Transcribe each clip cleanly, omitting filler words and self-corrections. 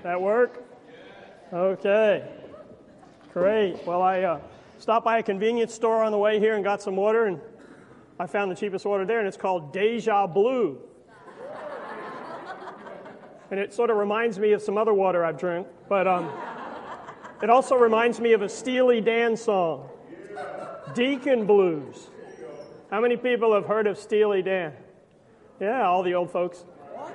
That work? Okay. Great. Well, I stopped by a convenience store on the way here and got some water, and I found the cheapest water there, and it's called Deja Blue. And it sort of reminds me of some other water I've drank, but it also reminds me of a Steely Dan song, Deacon Blues. How many people have heard of Steely Dan? Yeah, all the old folks.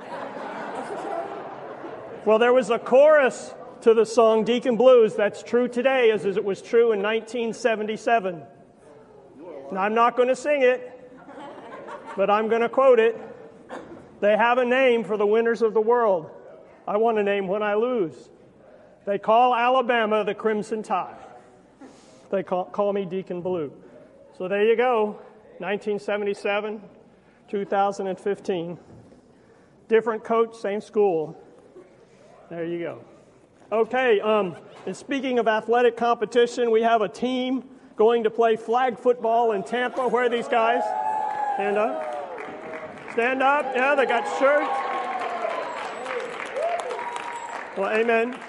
Well, there was a chorus to the song Deacon Blues that's true today as it was true in 1977. Now, I'm not going to sing it, but I'm going to quote it. They have a name for the winners of the world. I want a name when I lose. They call Alabama the Crimson Tide. They call me Deacon Blue. So there you go, 1977, 2015. Different coach, same school. There you go. Okay, and speaking of athletic competition, we have a team going to play flag football in Tampa. Where are these guys? Stand up. Stand up. Yeah, they got shirts. Well, amen.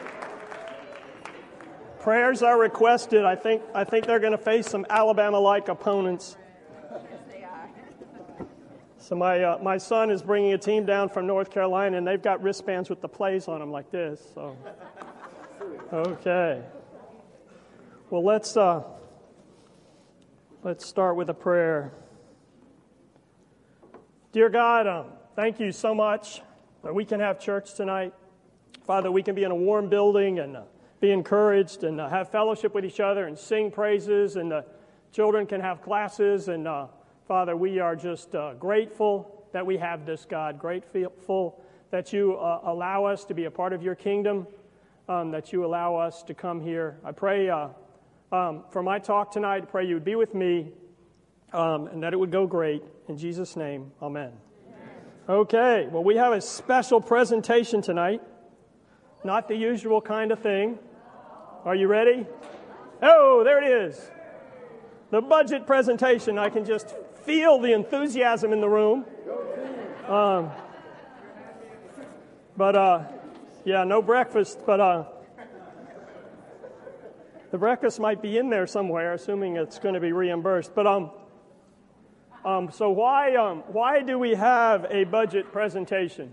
Prayers are requested. I think they're going to face some Alabama-like opponents. Yes, they are. So my son is bringing a team down from North Carolina, and they've got wristbands with the plays on them like this. So, okay. Well, let's start with a prayer. Dear God, thank you so much that we can have church tonight. Father, we can be in a warm building and be encouraged and have fellowship with each other and sing praises, and the children can have classes. And Father, we are just grateful that we have this, God. Grateful that you allow us to be a part of your kingdom, that you allow us to come here. I pray for my talk tonight, I pray you would be with me and that it would go great. In Jesus' name, amen. Okay, well, we have a special presentation tonight. Not the usual kind of thing. Are you ready? Oh, there it is. The budget presentation. I can just feel the enthusiasm in the room. Yeah, no breakfast, but the breakfast might be in there somewhere, assuming it's going to be reimbursed. But so why do we have a budget presentation?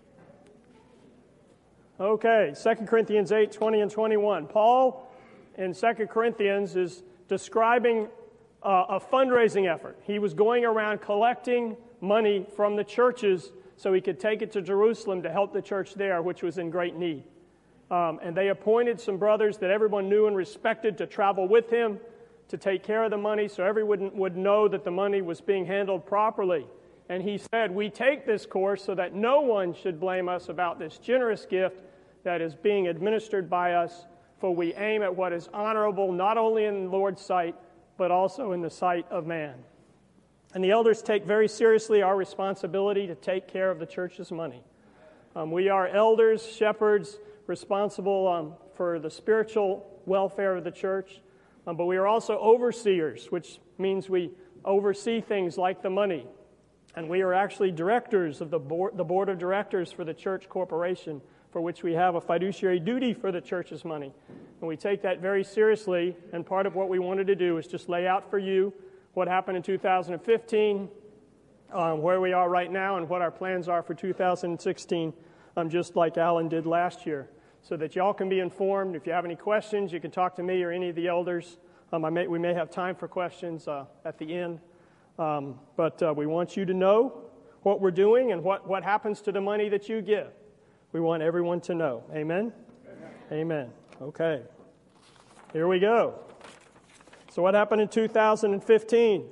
Okay, 2 Corinthians 8, 20 and 21. Paul in 2 Corinthians is describing a fundraising effort. He was going around collecting money from the churches so he could take it to Jerusalem to help the church there, which was in great need. And they appointed some brothers that everyone knew and respected to travel with him to take care of the money so everyone would know that the money was being handled properly. And he said, we take this course so that no one should blame us about this generous gift that is being administered by us, for we aim at what is honorable not only in the Lord's sight, but also in the sight of man. And the elders take very seriously our responsibility to take care of the church's money. We are elders, shepherds, responsible for the spiritual welfare of the church, but we are also overseers, which means we oversee things like the money. And we are actually directors of the board of directors for the church corporation, for which we have a fiduciary duty for the church's money. And we take that very seriously, and part of what we wanted to do is just lay out for you what happened in 2015, where we are right now, and what our plans are for 2016, just like Alan did last year, so that y'all can be informed. If you have any questions, you can talk to me or any of the elders. We may have time for questions at the end. But we want you to know what we're doing and what happens to the money that you give. We want everyone to know. Amen? Amen. Okay. Here we go. So what happened in 2015?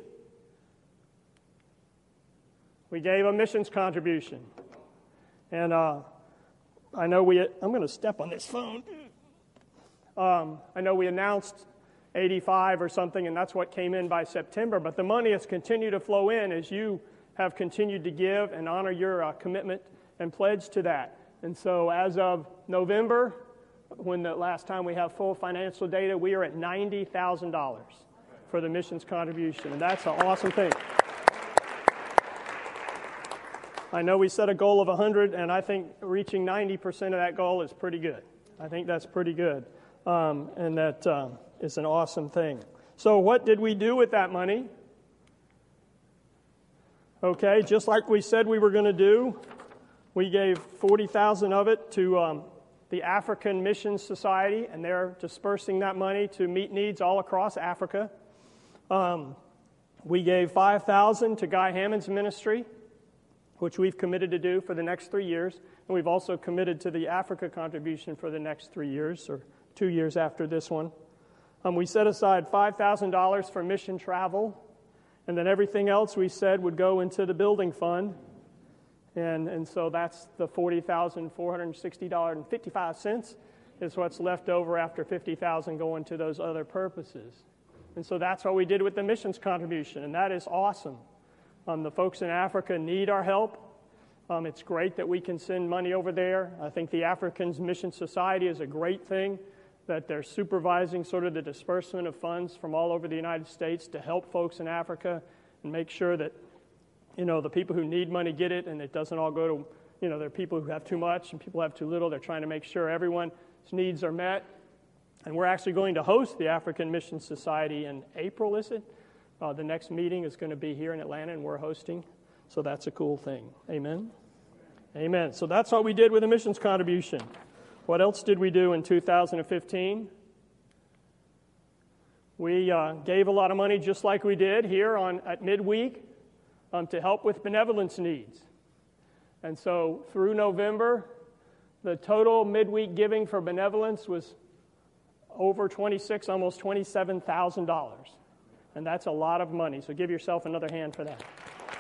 We gave a missions contribution. And I know I'm going to step on this phone. I know we announced 85 or something, and that's what came in by September. But the money has continued to flow in as you have continued to give and honor your commitment and pledge to that. And so as of November, when the last time we have full financial data, we are at $90,000 for the missions contribution. And that's an awesome thing. I know we set a goal of 100, and I think reaching 90% of that goal is pretty good. I think that's pretty good, and that is an awesome thing. So what did we do with that money? Okay, just like we said we were going to do, we gave $40,000 of it to the African Mission Society, and they're dispersing that money to meet needs all across Africa. We gave $5,000 to Guy Hammond's ministry, which we've committed to do for the next 3 years. And we've also committed to the Africa contribution for the next 3 years, or 2 years after this one. We set aside $5,000 for mission travel, and then everything else we said would go into the building fund. And so that's the $40,460.55 is what's left over after $50,000 going to those other purposes. And so that's what we did with the missions contribution, and that is awesome. The folks in Africa need our help. It's great that we can send money over there. I think the African Mission Society is a great thing, that they're supervising sort of the disbursement of funds from all over the United States to help folks in Africa and make sure that, the people who need money get it, and it doesn't all go to, there are people who have too much and people who have too little. They're trying to make sure everyone's needs are met. And we're actually going to host the African Mission Society in April, is it? The next meeting is going to be here in Atlanta, and we're hosting. So that's a cool thing. Amen? Amen. So that's what we did with the missions contribution. What else did we do in 2015? We gave a lot of money, just like we did here at midweek, to help with benevolence needs. And so through November, the total midweek giving for benevolence was over almost $27,000. And that's a lot of money, so give yourself another hand for that.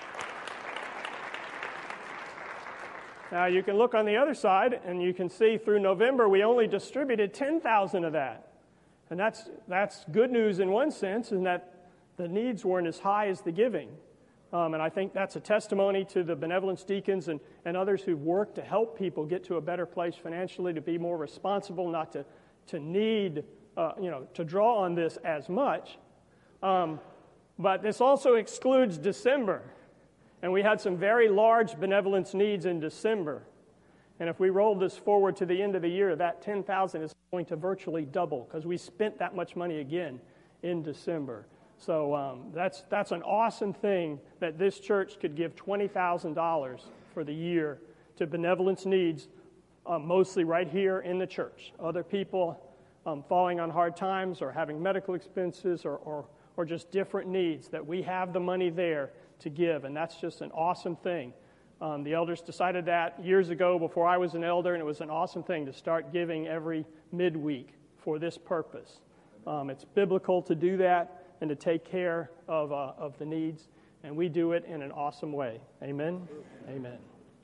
Now, you can look on the other side, and you can see through November, we only distributed $10,000 of that. And that's good news in one sense, in that the needs weren't as high as the giving. And I think that's a testimony to the benevolence deacons and others who've worked to help people get to a better place financially, to be more responsible, not to need, to draw on this as much. But this also excludes December. And we had some very large benevolence needs in December. And if we roll this forward to the end of the year, that $10,000 is going to virtually double, because we spent that much money again in December. So that's an awesome thing that this church could give $20,000 for the year to benevolence needs, mostly right here in the church. Other people falling on hard times or having medical expenses or just different needs, that we have the money there to give, and that's just an awesome thing. The elders decided that years ago before I was an elder, and it was an awesome thing to start giving every midweek for this purpose. It's biblical to do that and to take care of the needs, and we do it in an awesome way. Amen? Amen.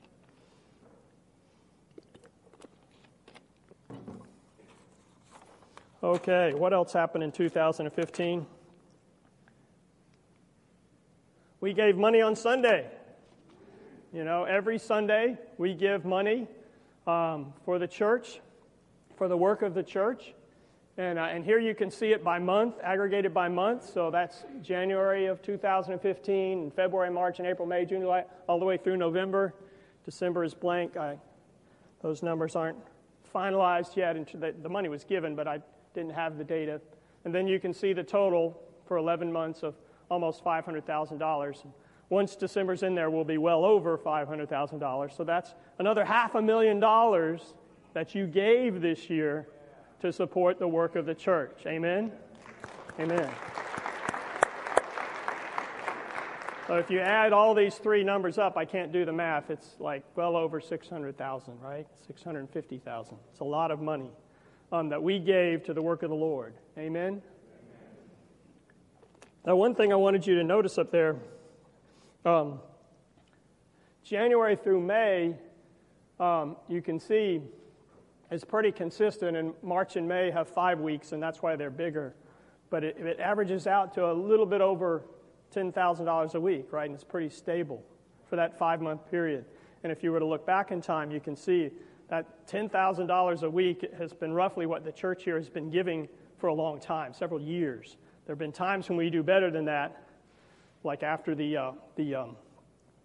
Okay, what else happened in 2015? We gave money on Sunday. Every Sunday we give money for the church, for the work of the church. And here you can see it by month, aggregated by month. So that's January of 2015, and February, March, and April, May, June, July, all the way through November. December is blank. Those numbers aren't finalized yet. The money was given, but I didn't have the data. And then you can see the total for 11 months of almost $500,000. Once December's in there, we'll be well over $500,000. So that's another $500,000 that you gave this year to support the work of the church. Amen? Amen. So if you add all these three numbers up, I can't do the math. It's like well over $600,000, right? $650,000. It's a lot of money that we gave to the work of the Lord. Amen? Now, one thing I wanted you to notice up there, January through May, you can see is pretty consistent, and March and May have 5 weeks, and that's why they're bigger. But it averages out to a little bit over $10,000 a week, right? And it's pretty stable for that 5-month period. And if you were to look back in time, you can see that $10,000 a week has been roughly what the church here has been giving for a long time, several years. There have been times when we do better than that, like after the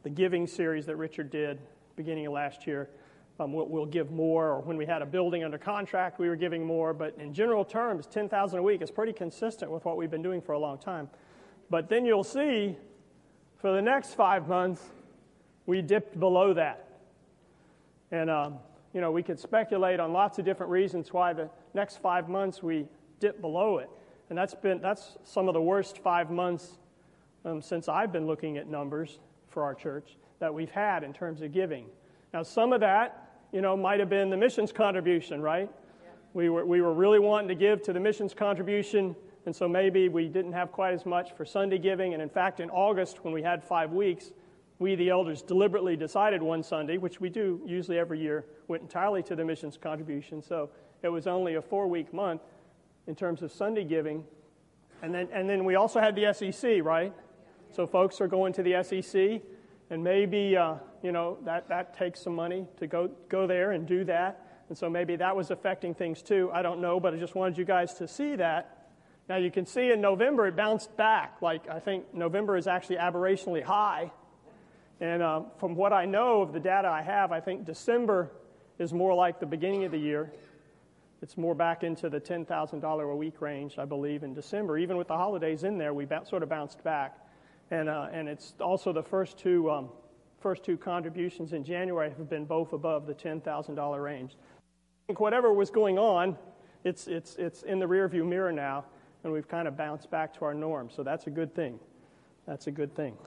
the giving series that Richard did beginning of last year. We'll give more, or when we had a building under contract, we were giving more. But in general terms, $10,000 a week is pretty consistent with what we've been doing for a long time. But then you'll see, for the next 5 months, we dipped below that. And, we could speculate on lots of different reasons why the next 5 months we dipped below it. And that's some of the worst 5 months since I've been looking at numbers for our church that we've had in terms of giving. Now, some of that, might have been the missions contribution, right? Yeah. We were really wanting to give to the missions contribution, and so maybe we didn't have quite as much for Sunday giving. And in fact, in August, when we had 5 weeks, we, the elders, deliberately decided one Sunday, which we do usually every year, went entirely to the missions contribution. So it was only a 4-week month in terms of Sunday giving. And then we also had the SEC, right? So folks are going to the SEC, and maybe, that takes some money to go there and do that. And so maybe that was affecting things too. I don't know, but I just wanted you guys to see that. Now you can see in November it bounced back. Like, I think November is actually aberrationally high. And from what I know of the data I have, I think December is more like the beginning of the year. It's more back into the $10,000 a week range, I believe, in December. Even with the holidays in there, we sort of bounced back. And it's also the first two contributions in January have been both above the $10,000 range. I think whatever was going on, it's in the rearview mirror now, and we've kind of bounced back to our norm. So that's a good thing. That's a good thing.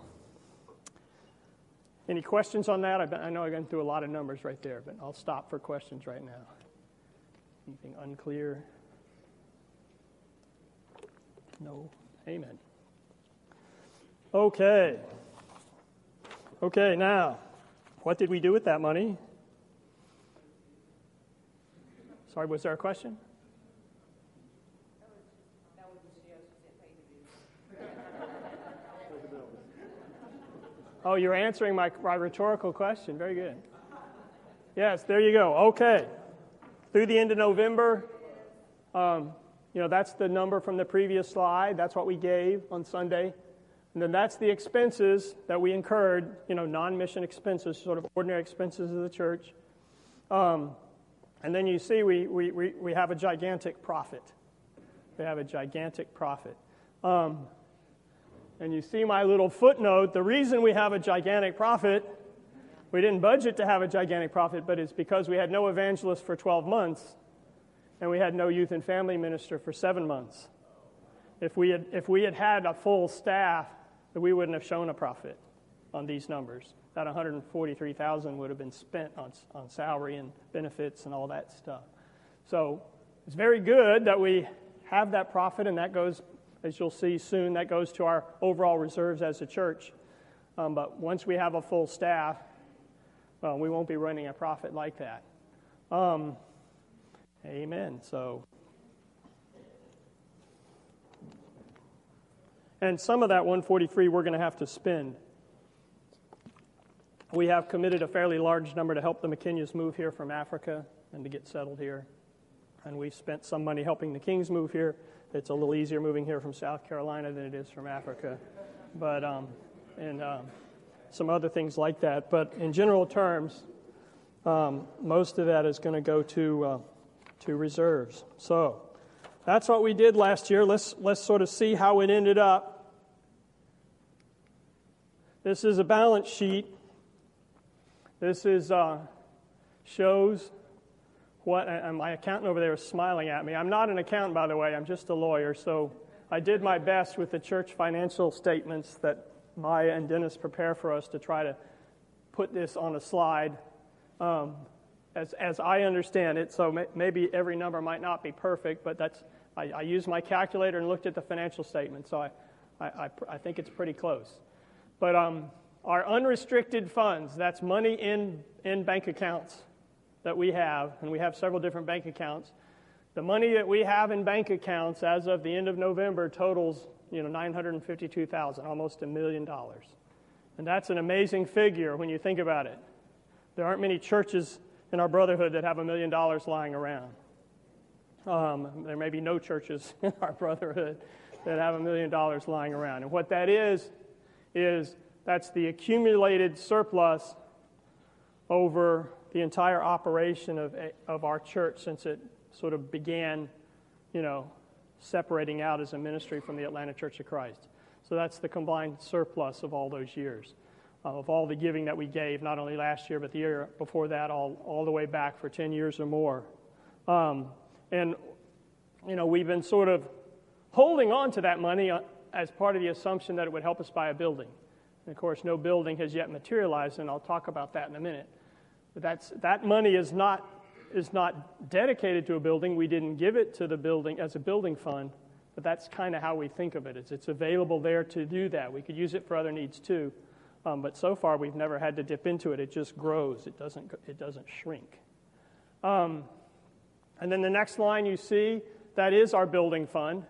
Any questions on that? I know I went through a lot of numbers right there, but I'll stop for questions right now. Anything unclear? No? Amen. Okay, now, what did we do with that money? Sorry, was there a question? Oh, you're answering my rhetorical question. Very good. Yes, there you go. Okay. Through the end of November, that's the number from the previous slide. That's what we gave on Sunday. And then that's the expenses that we incurred, non-mission expenses, sort of ordinary expenses of the church. And then you see we have a gigantic profit. We have a gigantic profit. And you see my little footnote. The reason we have a gigantic profit, we didn't budget to have a gigantic profit, but it's because we had no evangelist for 12 months, and we had no youth and family minister for 7 months. If we had had a full staff, we wouldn't have shown a profit on these numbers. That $143,000 would have been spent on salary and benefits and all that stuff. So it's very good that we have that profit, and that goes, as you'll see soon, that goes to our overall reserves as a church. But once we have a full staff, well, we won't be running a profit like that. Amen. So, and some of that 143 we're going to have to spend. We have committed a fairly large number to help the McKenyas move here from Africa and to get settled here. And we've spent some money helping the Kings move here. It's a little easier moving here from South Carolina than it is from Africa. But, some other things like that. But in general terms, most of that is going to go to reserves. So that's what we did last year. Let's sort of see how it ended up. This is a balance sheet. This is shows what, and my accountant over there is smiling at me. I'm not an accountant, by the way. I'm just a lawyer. So I did my best with the church financial statements that Maya and Dennis prepare for us to try to put this on a slide as I understand it. So maybe every number might not be perfect, but I used my calculator and looked at the financial statement. So I think it's pretty close. But our unrestricted funds, that's money in bank accounts that we have, and we have several different bank accounts. The money that we have in bank accounts as of the end of November totals, $952,000, almost $1 million. And that's an amazing figure when you think about it. There aren't many churches in our brotherhood that have $1 million lying around. There may be no churches in our brotherhood that have $1 million lying around. And what that is That's the accumulated surplus over the entire operation of our church since it sort of began, separating out as a ministry from the Atlanta Church of Christ. So that's the combined surplus of all those years, of all the giving that we gave, not only last year, but the year before that, all the way back for 10 years or more. We've been sort of holding on to that money as part of the assumption that it would help us buy a building. And of course, no building has yet materialized, and I'll talk about that in a minute. But that money is not dedicated to a building. We didn't give it to the building as a building fund, but that's kind of how we think of it. It's available there to do that. We could use it for other needs too, but so far we've never had to dip into it. It just grows. It doesn't shrink. And then the next line you see, that is our building fund,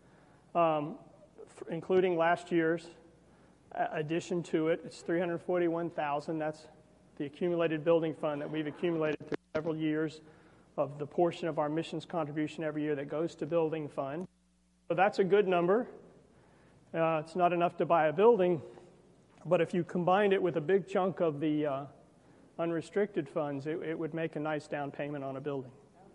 including last year's addition to it. It's $341,000. That's the accumulated building fund that we've accumulated through several years of the portion of our missions contribution every year that goes to building fund. So that's a good number. It's not enough to buy a building, but if you combined it with a big chunk of the unrestricted funds, it would make a nice down payment on a building.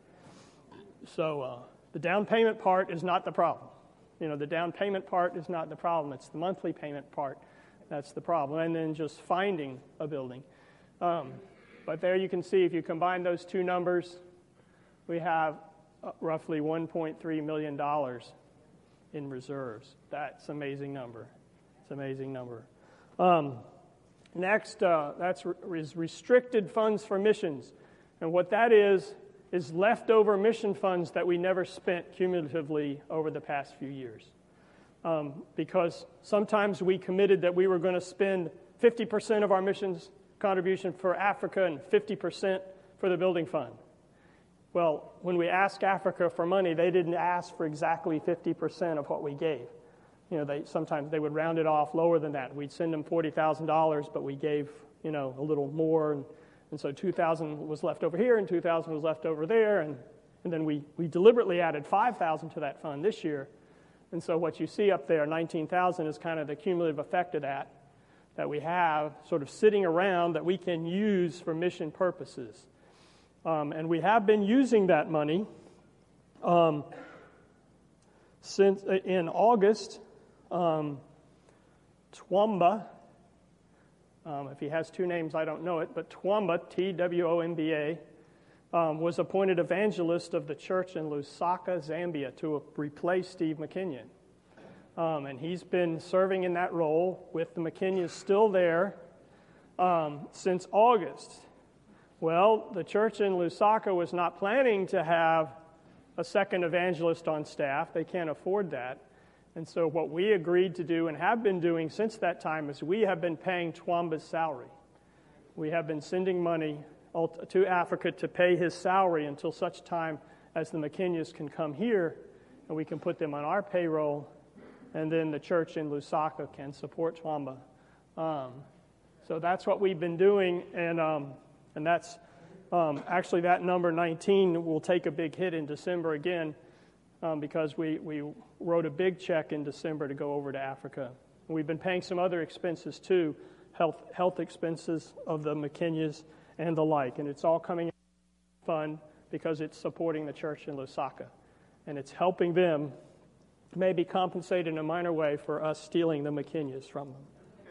So the down payment part is not the problem. The down payment part is not the problem. It's the monthly payment part that's the problem, and then just finding a building. But there you can see, if you combine those two numbers, we have roughly $1.3 million in reserves. That's an amazing number. It's an amazing number. Next, that's restricted funds for missions. And what that is leftover mission funds that we never spent cumulatively over the past few years. Because sometimes we committed that we were going to spend 50% of our missions contribution for Africa and 50% for the building fund. Well, when we asked Africa for money, they didn't ask for exactly 50% of what we gave. Sometimes they would round it off lower than that. We'd send them $40,000, but we gave, a little more, and so $2,000 was left over here and $2,000 was left over there, and then we deliberately added $5,000 to that fund this year. And so what you see up there, $19,000, is kind of the cumulative effect of that we have sort of sitting around that we can use for mission purposes. And we have been using that money since in August. Twamba, if he has two names, I don't know it, but Twamba, Twomba, was appointed evangelist of the church in Lusaka, Zambia, to replace Steve McKinnon. And he's been serving in that role with the McKinnons still there since August. Well, the church in Lusaka was not planning to have a second evangelist on staff. They can't afford that. And so what we agreed to do and have been doing since that time is we have been paying Twamba's salary. We have been sending money to Africa to pay his salary until such time as the McKinnons can come here and we can put them on our payroll, and then the church in Lusaka can support Twamba. So that's what we've been doing, and that's actually that number 19 will take a big hit in December again because we wrote a big check in December to go over to Africa. We've been paying some other expenses too, health expenses of the McKinnons and the like, and it's all coming in the fund because it's supporting the church in Lusaka, and it's helping them maybe compensate in a minor way for us stealing the McKinnons from them.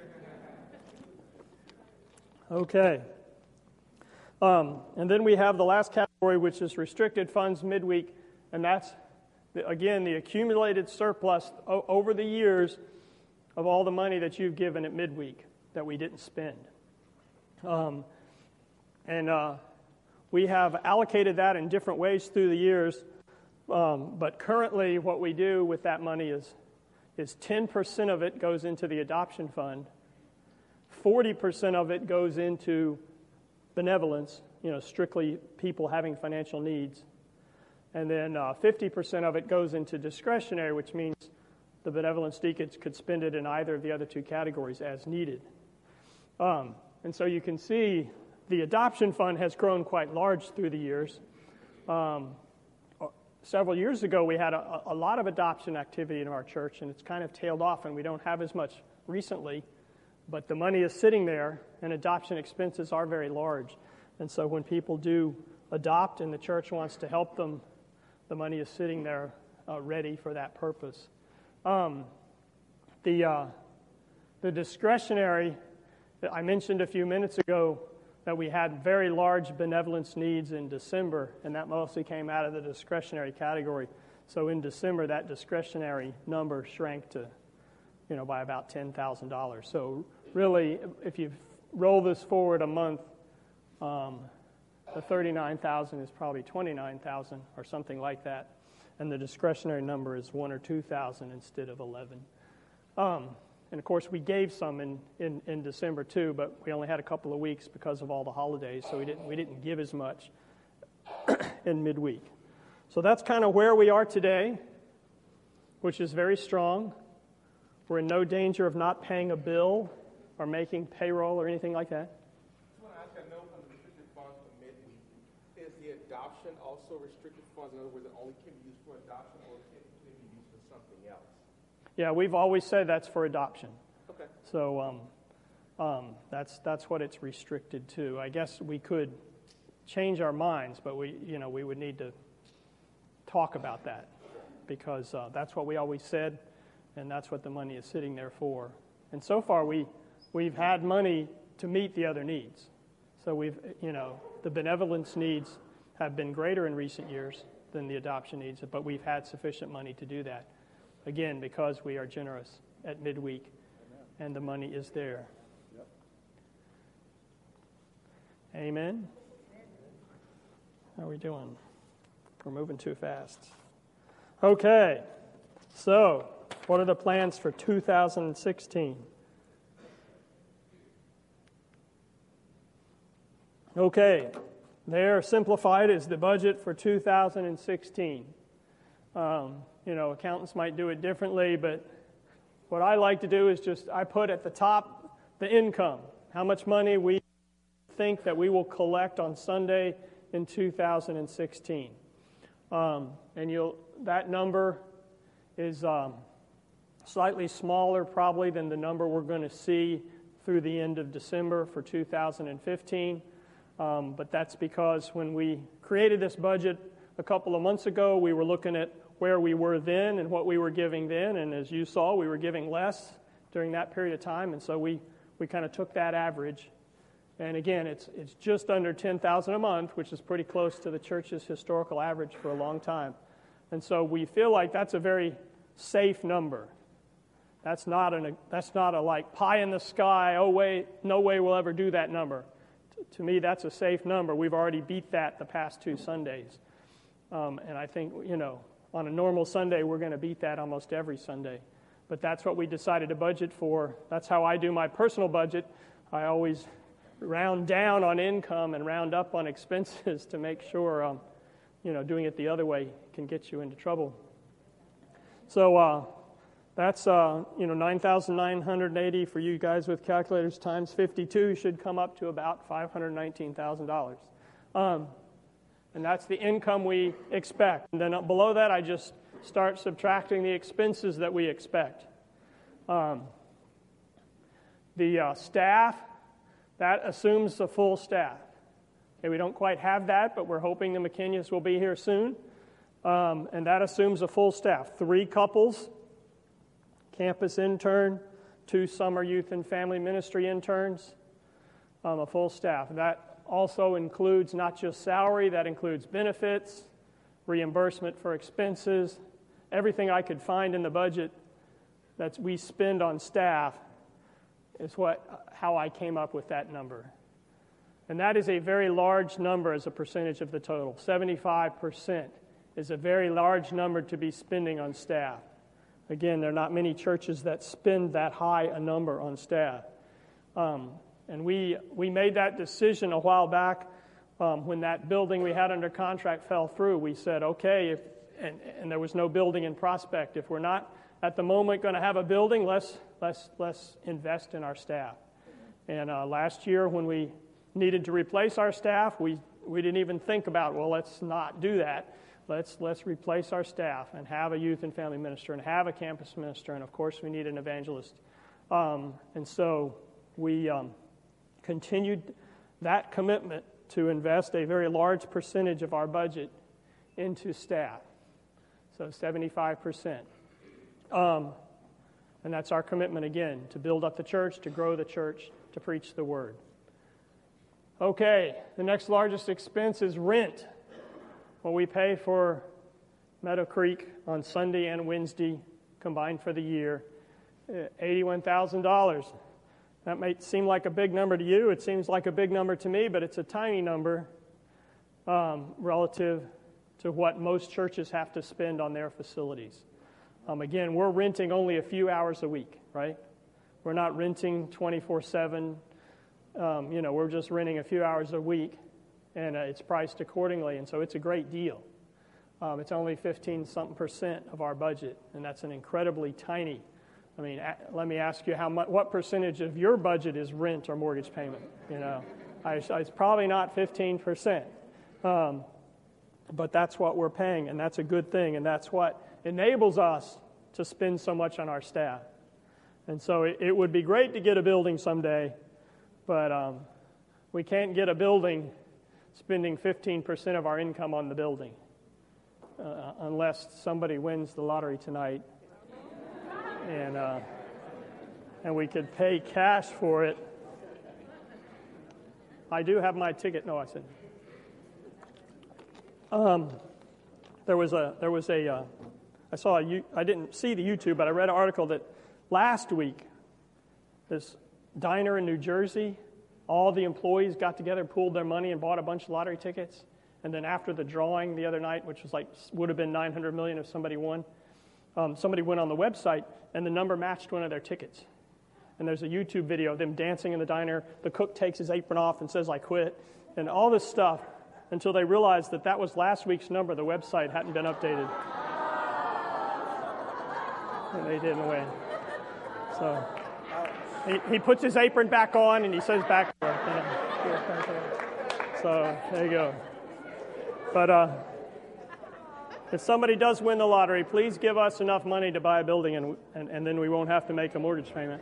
Okay. And then we have the last category, which is restricted funds midweek, and that's, again, the accumulated surplus over the years of all the money that you've given at midweek that we didn't spend. We have allocated that in different ways through the years, but currently what we do with that money is 10% of it goes into the adoption fund, 40% of it goes into benevolence, strictly people having financial needs, and then 50% of it goes into discretionary, which means the benevolence deacons could spend it in either of the other two categories as needed. And so you can see the adoption fund has grown quite large through the years. Several years ago, we had a lot of adoption activity in our church, and it's kind of tailed off, and we don't have as much recently. But the money is sitting there, and adoption expenses are very large. And so when people do adopt and the church wants to help them, the money is sitting there ready for that purpose. The discretionary, I mentioned a few minutes ago that we had very large benevolence needs in December, and that mostly came out of the discretionary category. So in December, that discretionary number shrank to, by about $10,000. So really, if you roll this forward a month, the $39,000 is probably $29,000 or something like that, and the discretionary number is $1,000 or $2,000 instead of $11,000. And of course, we gave some in December too, but we only had a couple of weeks because of all the holidays, so we didn't give as much in midweek. So that's kind of where we are today, which is very strong. We're in no danger of not paying a bill or making payroll or anything like that. I want to ask, I know from the restricted funds for midweek, is the adoption also restricted funds? In other words, it only can be used for adoption, or can it be used for something else? Yeah, we've always said that's for adoption. Okay. So that's what it's restricted to. I guess we could change our minds, but we would need to talk about that, because that's what we always said, and that's what the money is sitting there for. And so far, we've had money to meet the other needs. So the benevolence needs have been greater in recent years than the adoption needs, but we've had sufficient money to do that. Again, because we are generous at midweek, and the money is there. Yep. Amen? How are we doing? We're moving too fast. Okay, so what are the plans for 2016? Okay, there, simplified, is the budget for 2016. Accountants might do it differently, but what I like to do is I put at the top the income, how much money we think that we will collect on Sunday in 2016. That number is slightly smaller probably than the number we're going to see through the end of December for 2015. But that's because when we created this budget a couple of months ago, we were looking at where we were then and what we were giving then, and as you saw, we were giving less during that period of time, and so we kind of took that average. And again, it's just under $10,000 a month, which is pretty close to the church's historical average for a long time. And so we feel like that's a very safe number. That's not a like pie in the sky, oh wait, no way we'll ever do that number. To me, that's a safe number. We've already beat that the past 2 Sundays. And I think, on a normal Sunday, we're going to beat that almost every Sunday. But that's what we decided to budget for. That's how I do my personal budget. I always round down on income and round up on expenses to make sure, doing it the other way can get you into trouble. So that's, 9,980 for you guys with calculators times 52 should come up to about $519,000. And that's the income we expect. And then below that, I just start subtracting the expenses that we expect. The staff, that assumes the full staff. Okay, we don't quite have that, but we're hoping the McKenyas will be here soon. And that assumes a full staff. 3 couples, campus intern, 2 summer youth and family ministry interns, a full staff. That also includes not just salary, that includes benefits, reimbursement for expenses, everything I could find in the budget that we spend on staff is how I came up with that number. And that is a very large number as a percentage of the total. 75% is a very large number to be spending on staff. Again, there are not many churches that spend that high a number on staff. And we made that decision a while back when that building we had under contract fell through. We said, okay, and there was no building in prospect. If we're not at the moment going to have a building, let's invest in our staff. And last year when we needed to replace our staff, we didn't even think about, well, let's not do that. Let's replace our staff and have a youth and family minister and have a campus minister, and of course we need an evangelist. And so we continued that commitment to invest a very large percentage of our budget into staff, so 75%. And that's our commitment again, to build up the church, to grow the church, to preach the word. Okay, the next largest expense is rent. What we pay for Meadow Creek on Sunday and Wednesday combined for the year, $81,000. That may seem like a big number to you. It seems like a big number to me, but it's a tiny number relative to what most churches have to spend on their facilities. Again, we're renting only a few hours a week, right? We're not renting 24/7. We're just renting a few hours a week, and it's priced accordingly, and so it's a great deal. It's only 15-something% of our budget, and that's an incredibly tiny. I mean, let me ask you, what percentage of your budget is rent or mortgage payment? It's probably not 15%, but that's what we're paying, and that's a good thing, and that's what enables us to spend so much on our staff. And so it would be great to get a building someday, but we can't get a building spending 15% of our income on the building unless somebody wins the lottery tonight and we could pay cash for it. I do have my ticket. No, I said. I didn't see the YouTube, but I read an article that last week, this diner in New Jersey, all the employees got together, pooled their money, and bought a bunch of lottery tickets. And then after the drawing the other night, which was would have been $900 million if somebody won, somebody went on the website, and the number matched one of their tickets. And there's a YouTube video of them dancing in the diner. The cook takes his apron off and says, "I quit," and all this stuff until they realized that was last week's number. The website hadn't been updated. And they didn't win. So he puts his apron back on and he says back. So there you go. But if somebody does win the lottery, please give us enough money to buy a building and then we won't have to make a mortgage payment.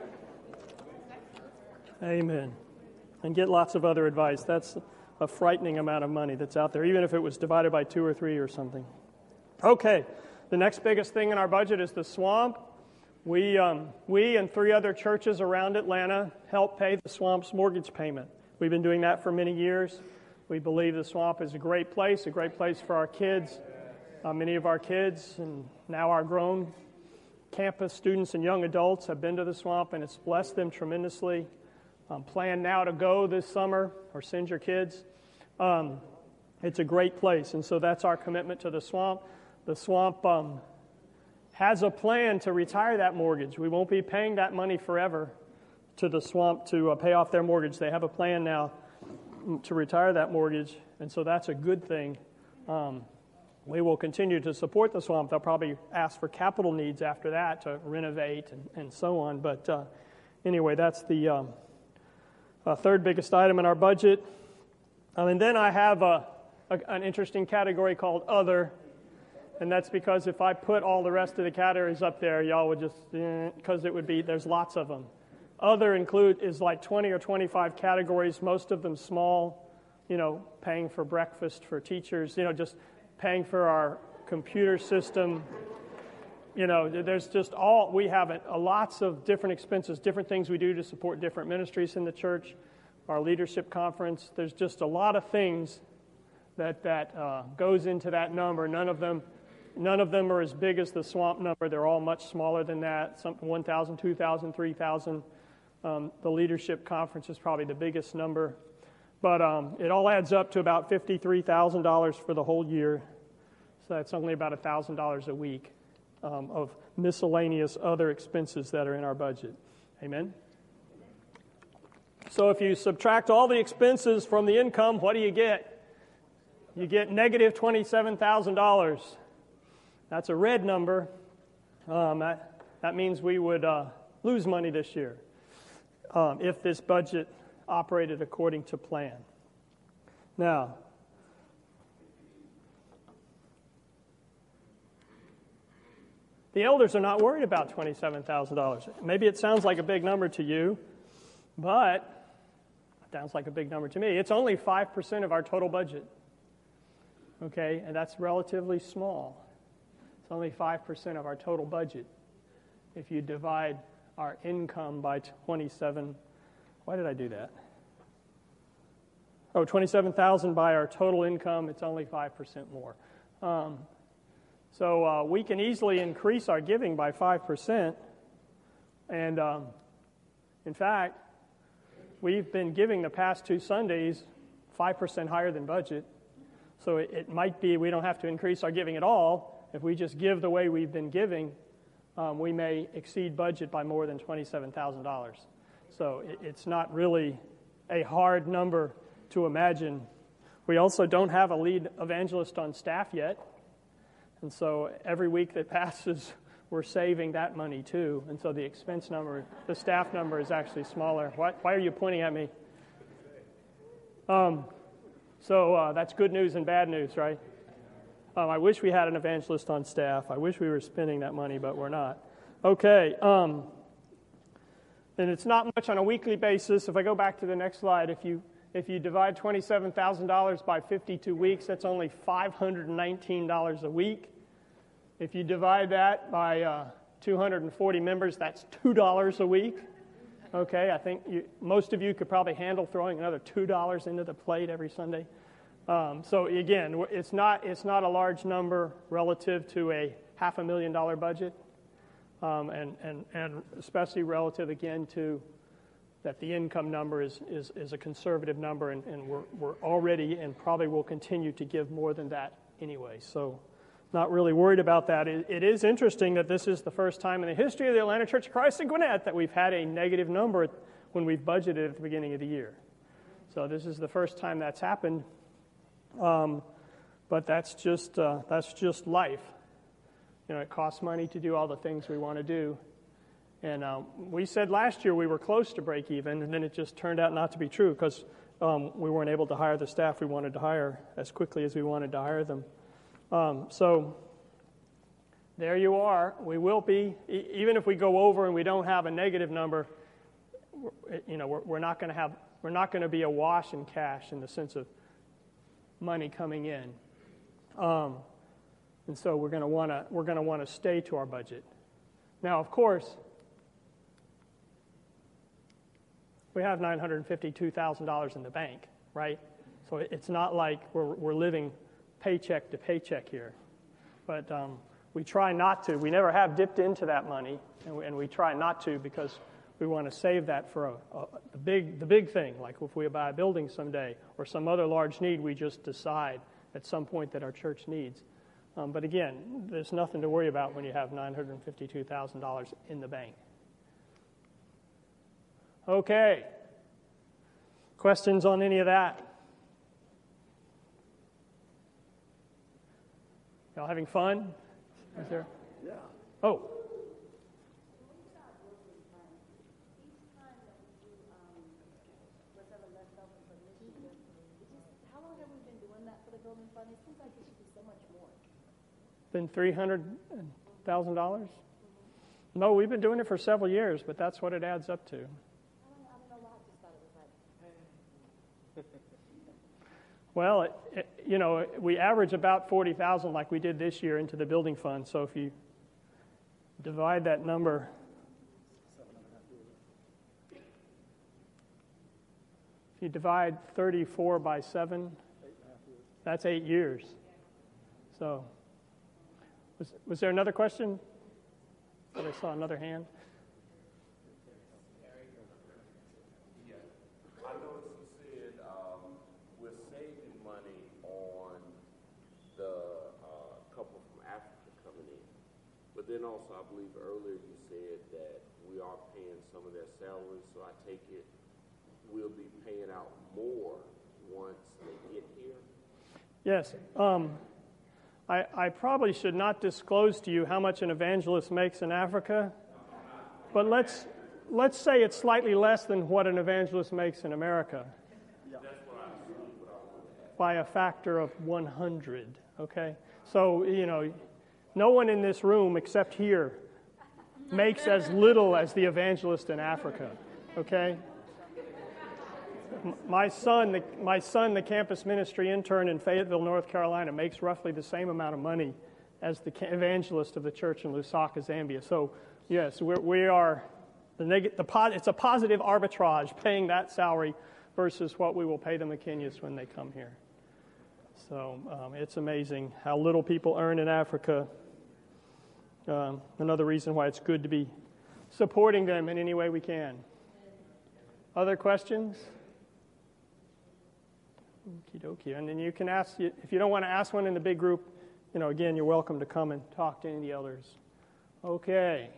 Amen. And get lots of other advice. That's a frightening amount of money that's out there, even if it was divided by 2 or 3 or something. Okay. The next biggest thing in our budget is the Swamp. We and 3 other churches around Atlanta help pay the Swamp's mortgage payment. We've been doing that for many years. We believe the Swamp is a great place for our kids. Many of our kids and now our grown campus students and young adults have been to the Swamp, and it's blessed them tremendously. Plan now to go this summer or send your kids. It's a great place, and so that's our commitment to the Swamp. The Swamp has a plan to retire that mortgage. We won't be paying that money forever to the Swamp to pay off their mortgage. They have a plan now to retire that mortgage, and so that's a good thing. We will continue to support the Swamp. They'll probably ask for capital needs after that to renovate and so on. But anyway, that's the third biggest item in our budget. And then I have an interesting category called Other. And that's because if I put all the rest of the categories up there, y'all would just, because it would be, there's lots of them. Other is like 20 or 25 categories, most of them small, paying for breakfast for teachers, just paying for our computer system. There's just we have lots of different expenses, different things we do to support different ministries in the church, our leadership conference. There's just a lot of things that goes into that number. None of them are as big as the Swamp number. They're all much smaller than that, 1,000, 2,000, 3,000. The leadership conference is probably the biggest number. But it all adds up to about $53,000 for the whole year. So that's only about $1,000 a week of miscellaneous other expenses that are in our budget. Amen? So if you subtract all the expenses from the income, what do you get? You get negative $27,000. That's a red number. That means we would lose money this year if this budget operated according to plan. Now, the elders are not worried about $27,000. Maybe it sounds like a big number to you, But, sounds like a big number to me, it's only 5% of our total budget. Okay, and that's relatively small. It's only 5% of our total budget. If you divide our income by 27, why did I do that? 27,000 by our total income, it's only 5% more. So we can easily increase our giving by 5%. And in fact, we've been giving the past 2 Sundays 5% higher than budget. So it might be we don't have to increase our giving at all. If we just give the way we've been giving, we may exceed budget by more than $27,000. So it's not really a hard number to imagine. We also don't have a lead evangelist on staff yet. And so every week that passes, we're saving that money too. And so the expense number, the staff number is actually smaller. Why are you pointing at me? So that's good news and bad news, right? I wish we had an evangelist on staff. I wish we were spending that money, but we're not. Okay. And it's not much on a weekly basis. If I go back to the next slide, if you divide $27,000 by 52 weeks, that's only $519 a week. If you divide that by 240 members, that's $2 a week. Okay, I think most of you could probably handle throwing another $2 into the plate every Sunday. So again, it's not a large number relative to a $500,000 budget, and especially relative again to that the income number is a conservative number, and we're already and probably will continue to give more than that anyway. So not really worried about that. It is interesting that this is the first time in the history of the Atlanta Church of Christ in Gwinnett that we've had a negative number when we've budgeted at the beginning of the year. So this is the first time that's happened, but that's just life. You know, it costs money to do all the things we want to do. And we said last year we were close to break even, and then it just turned out not to be true because we weren't able to hire the staff we wanted to hire as quickly as we wanted to hire them. So there you are. We will be, even if we go over and we don't have a negative number, we're not going to be awash in cash in the sense of money coming in. And so we're going to want to stay to our budget. Now, of course, we have $952,000 in the bank, right? So it's not like we're living paycheck to paycheck here. But we try not to. We never have dipped into that money, and we try not to because we want to save that for the big thing, like if we buy a building someday or some other large need we just decide at some point that our church needs. But again, there's nothing to worry about when you have $952,000 in the bank. Okay. Questions on any of that? Y'all having fun? Is there? Yeah. Oh. How long have we been doing that for the building fund? It seems like it should be so much more. Been $300,000? No, we've been doing it for several years, but that's what it adds up to. I don't know why I just thought it was like... Well, we average about $40,000 like we did this year into the building fund. So if you divide that number, if you divide 34 by 7, that's 8 years. So was there another question? I thought I saw another hand. Then also, I believe earlier you said that we are paying some of their salaries, so I take it we'll be paying out more once they get here? Yes. I probably should not disclose to you how much an evangelist makes in Africa, but let's say it's slightly less than what an evangelist makes in America. By a factor of 100, okay? So, no one in this room except here makes as little as the evangelist in Africa, okay? My son, the campus ministry intern in Fayetteville, North Carolina, makes roughly the same amount of money as the evangelist of the church in Lusaka, Zambia. So, yes, we are it's a positive arbitrage paying that salary versus what we will pay the McKinyas when they come here. So it's amazing how little people earn in Africa. Another reason why it's good to be supporting them in any way we can. Other questions? Okie dokie. And then you can ask, if you don't want to ask one in the big group, again, you're welcome to come and talk to any of the elders. Okay.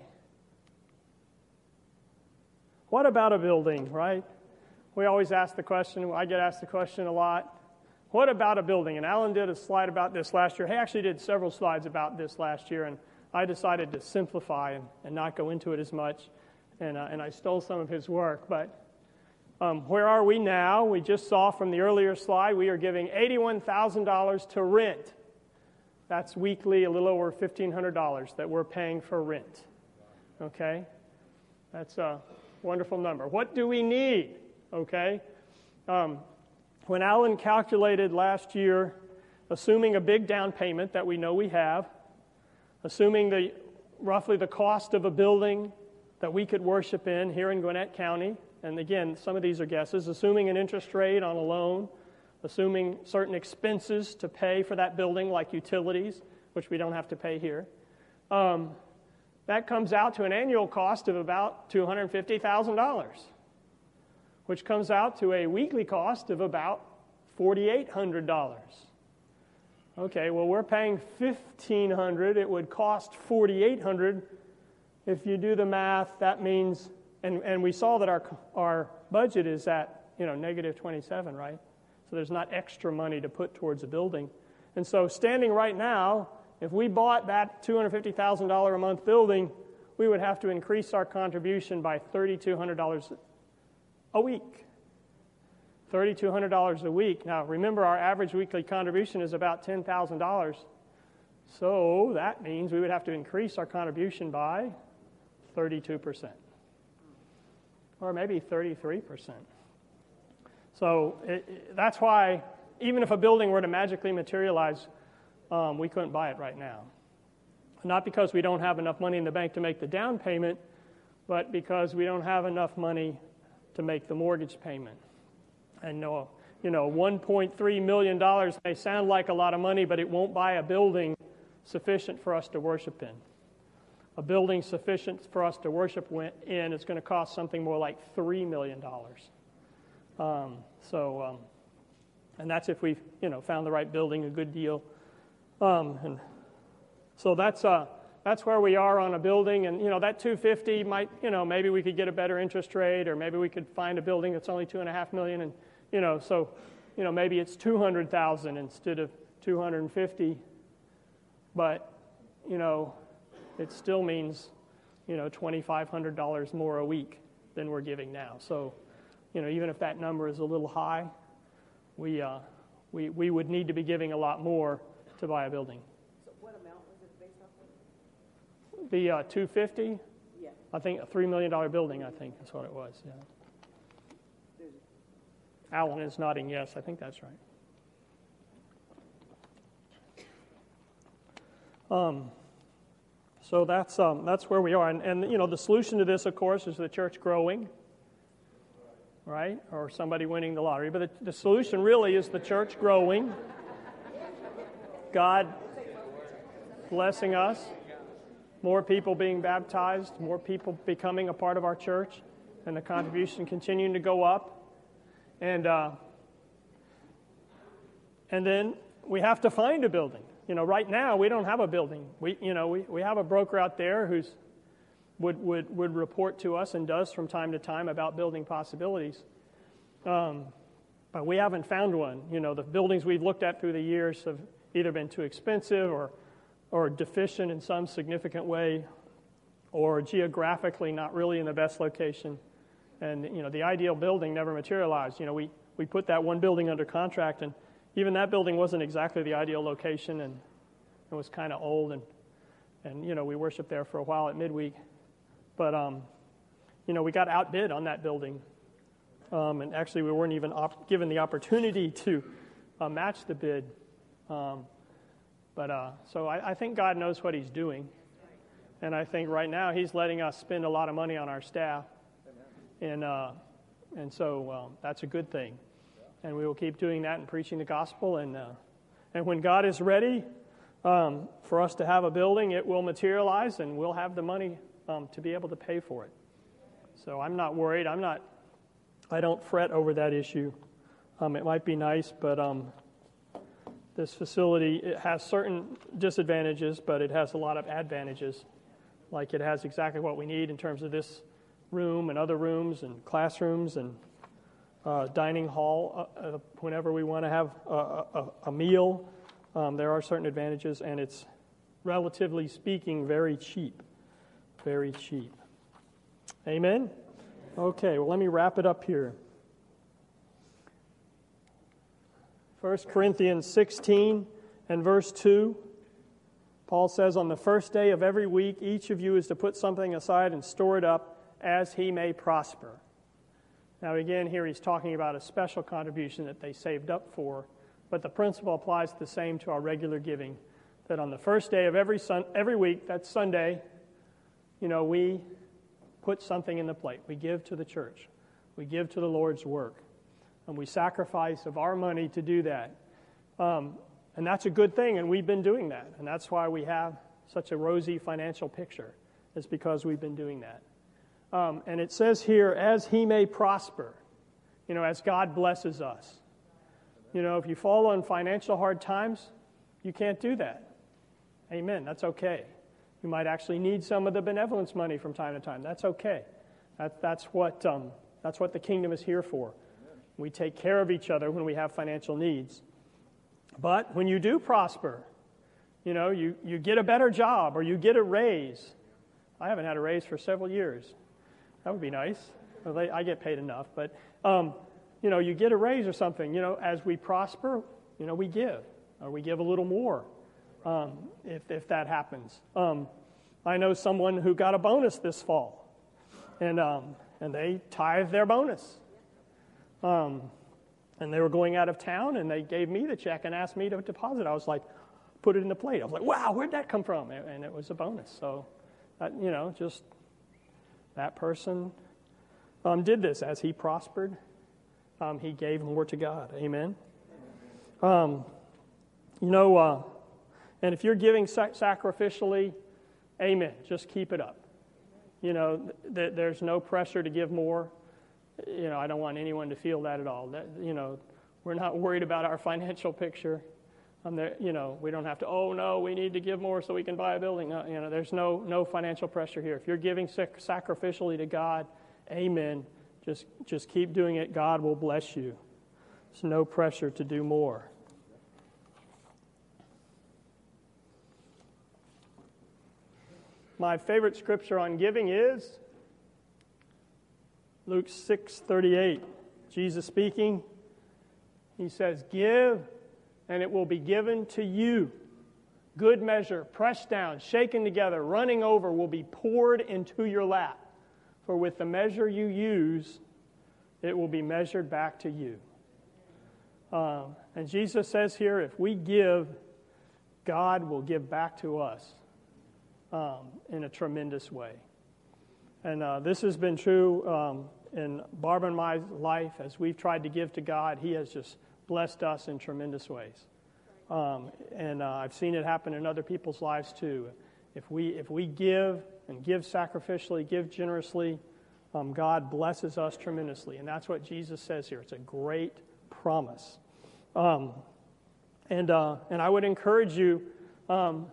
What about a building, right? We always ask the question, I get asked the question a lot. What about a building? And Alan did a slide about this last year. He actually did several slides about this last year, and I decided to simplify and not go into it as much, and I stole some of his work. But where are we now? We just saw from the earlier slide, we are giving $81,000 to rent. That's weekly, a little over $1,500 that we're paying for rent. Okay? That's a wonderful number. What do we need? Okay? When Alan calculated last year, assuming a big down payment that we know we have, assuming roughly the cost of a building that we could worship in here in Gwinnett County, and again, some of these are guesses, assuming an interest rate on a loan, assuming certain expenses to pay for that building like utilities, which we don't have to pay here, that comes out to an annual cost of about $250,000, which comes out to a weekly cost of about $4,800. Okay, well, we're paying $1,500. It would cost $4,800. If you do the math, that means, and we saw that our budget is at, negative 27, right? So there's not extra money to put towards a building. And so standing right now, if we bought that $250,000 a month building, we would have to increase our contribution by $3,200 a week. $3,200 a week. Now, remember, our average weekly contribution is about $10,000. So that means we would have to increase our contribution by 32%. Or maybe 33%. So that's why, even if a building were to magically materialize, we couldn't buy it right now. Not because we don't have enough money in the bank to make the down payment, but because we don't have enough money to make the mortgage payment. And $1.3 million may sound like a lot of money, but it won't buy a building sufficient for us to worship in. A building sufficient for us to worship in is going to cost something more like $3 million. And that's if we've found the right building, a good deal. And so that's where we are on a building, and that $250 might, maybe we could get a better interest rate, or maybe we could find a building that's only $2.5 million, and so maybe it's $200,000 instead of $250, but it still means $2,500 more a week than we're giving now. So even if that number is a little high, we would need to be giving a lot more to buy a building. So what amount was it based off of? The $250? Yeah. I think a $3 million building, I think that's what it was, yeah. Alan is nodding yes, I think that's right. So that's where we are. And the solution to this, of course, is the church growing, right? Or somebody winning the lottery. But the solution really is the church growing, God blessing us, more people being baptized, more people becoming a part of our church, and the contribution continuing to go up. And then we have to find a building. Right now we don't have a building. We have a broker out there who's would report to us and does from time to time about building possibilities. But we haven't found one. The buildings we've looked at through the years have either been too expensive or deficient in some significant way, or geographically not really in the best location. And the ideal building never materialized. We put that one building under contract, and even that building wasn't exactly the ideal location, and it was kind of old, and we worshiped there for a while at midweek. But we got outbid on that building And actually, we weren't even given the opportunity to match the bid. So I think God knows what He's doing. And I think right now He's letting us spend a lot of money on our staff. And so that's a good thing. And we will keep doing that and preaching the gospel. And when God is ready for us to have a building, it will materialize and we'll have the money to be able to pay for it. So I'm not worried. I don't fret over that issue. It might be nice, but this facility, it has certain disadvantages, but it has a lot of advantages. Like it has exactly what we need in terms of this room and other rooms and classrooms and dining hall whenever we want to have a meal. There are certain advantages, and it's, relatively speaking, very cheap. Very cheap. Amen? Okay, well, let me wrap it up here. 1 Corinthians 16 and verse 2, Paul says, on the first day of every week, each of you is to put something aside and store it up as he may prosper. Now, again, here he's talking about a special contribution that they saved up for, but the principle applies the same to our regular giving, that on the first day of every week, that's Sunday, we put something in the plate. We give to the church. We give to the Lord's work. And we sacrifice of our money to do that. And that's a good thing, and we've been doing that. And that's why we have such a rosy financial picture, is because we've been doing that. And it says here, as he may prosper, as God blesses us. If you fall on financial hard times, you can't do that. Amen. That's okay. You might actually need some of the benevolence money from time to time. That's okay. That's what the kingdom is here for. We take care of each other when we have financial needs. But when you do prosper, you get a better job or you get a raise. I haven't had a raise for several years. That would be nice. I get paid enough. But, you get a raise or something. As we prosper, we give. Or we give a little more if that happens. I know someone who got a bonus this fall. And they tithed their bonus. And they were going out of town, and they gave me the check and asked me to deposit. I was like, put it in the plate. I was like, wow, where'd that come from? And it was a bonus. So, just that person did this. As he prospered, he gave more to God. Amen. And if you're giving sacrificially, amen. Just keep it up. There's no pressure to give more. I don't want anyone to feel that at all. We're not worried about our financial picture. We don't have to, we need to give more so we can buy a building. No, there's no financial pressure here. If you're giving sacrificially to God, amen. Just keep doing it. God will bless you. There's no pressure to do more. My favorite scripture on giving is Luke 6:38. Jesus speaking. He says, give, and it will be given to you. Good measure, pressed down, shaken together, running over, will be poured into your lap. For with the measure you use, it will be measured back to you. And Jesus says here, if we give, God will give back to us in a tremendous way. And this has been true in Barbara and my life. As we've tried to give to God, He has just blessed us in tremendous ways. And I've seen it happen in other people's lives too. If we give and give sacrificially, give generously, God blesses us tremendously. And that's what Jesus says here. It's a great promise. And I would encourage you, to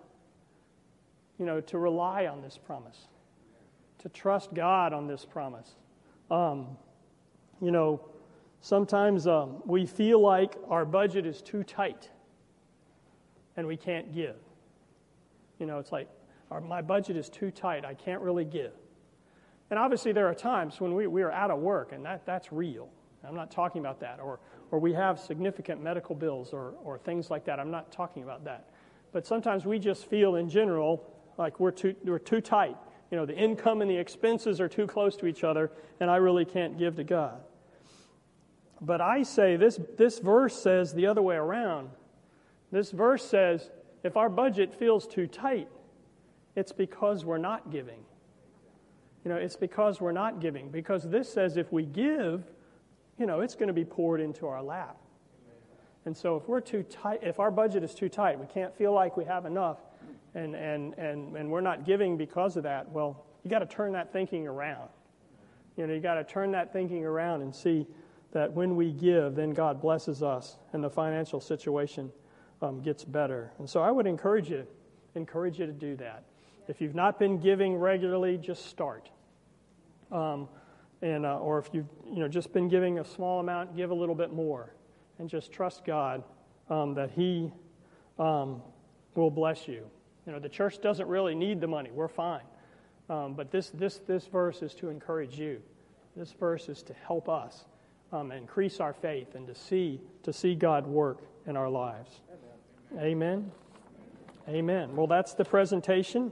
rely on this promise, to trust God on this promise. Sometimes we feel like our budget is too tight and we can't give. It's like, my budget is too tight. I can't really give. And obviously there are times when we are out of work, and that's real. I'm not talking about that. Or we have significant medical bills or things like that. I'm not talking about that. But sometimes we just feel in general like we're too tight. The income and the expenses are too close to each other, and I really can't give to God. But I say this verse says the other way around. This verse says, if our budget feels too tight, it's because we're not giving. It's because we're not giving. Because this says if we give, it's going to be poured into our lap. And so if we're too tight, if our budget is too tight, we can't feel like we have enough, and we're not giving because of that, well, you got to turn that thinking around. You got to turn that thinking around and see that when we give, then God blesses us and the financial situation gets better. And so I would encourage you to do that. If you've not been giving regularly, just start. Or if you've just been giving a small amount, give a little bit more, and just trust God that He will bless you. The church doesn't really need the money; we're fine. But this verse is to encourage you. This verse is to help us increase our faith and to see God work in our lives. Amen. Amen. Well, that's the presentation.